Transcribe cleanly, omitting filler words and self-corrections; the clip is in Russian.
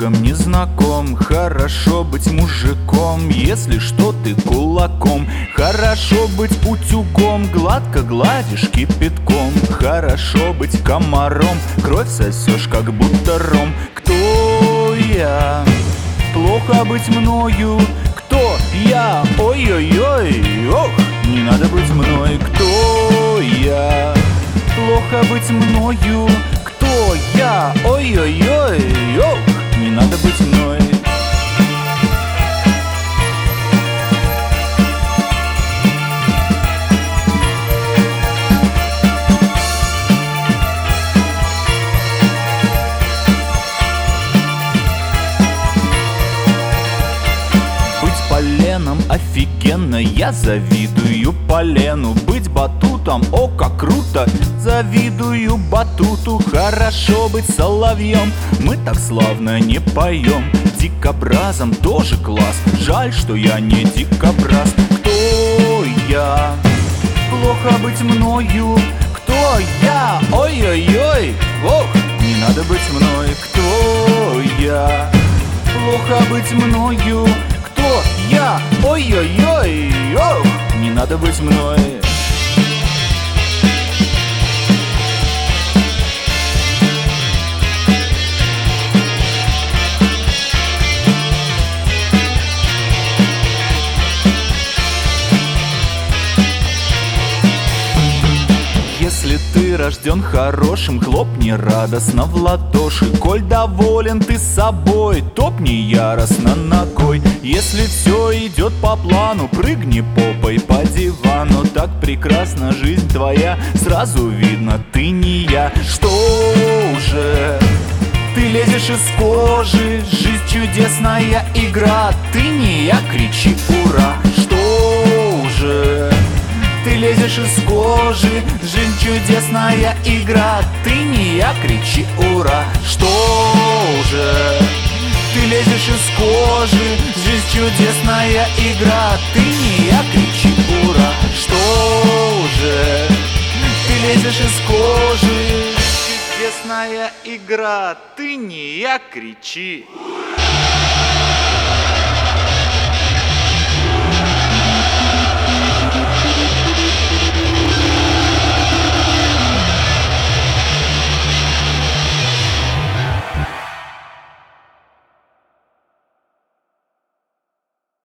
людям не знаком. Хорошо быть мужиком, если что ты кулаком. Хорошо быть утюгом, гладко гладишь кипятком. Хорошо быть комаром, кровь сосешь, как будто ром. Кто я? Плохо быть мною. Кто я? Ой-ой-ой, ох, не надо быть мной. Кто я? Плохо быть мною. Кто я? Ой-ой-ой, ох, не надо быть мной. Поленом офигенно, я завидую полену. Быть батутом, о, как круто, завидую батуту. Хорошо быть соловьем, мы так славно не поем. Дикобразом тоже класс, жаль, что я не дикобраз. Кто я? Плохо быть мною. Кто я? Ой-ой-ой, ох, не надо быть мной. Кто я? Плохо быть мною. Кто я? Ой-ой-ой, ох, не надо быть мной. Если ты рожден хорошим, хлопни радостно в ладоши. Коль доволен ты собой, топни яростно ногой. Если все идет по плану, прыгни попой по дивану. Так прекрасна жизнь твоя, сразу видно, ты не я. Что уже? Ты лезешь из кожи, жизнь чудесная игра. Ты не я, кричи ура. Что уже? Ты лезешь из кожи, жизнь чудесная игра. Ты не я, кричи ура. Что уже? Ты лезешь из кожи, жизнь чудесная игра. Ты не я, кричи ура. Что уже? Ты лезешь из кожи, чудесная игра. Ты не я, кричи.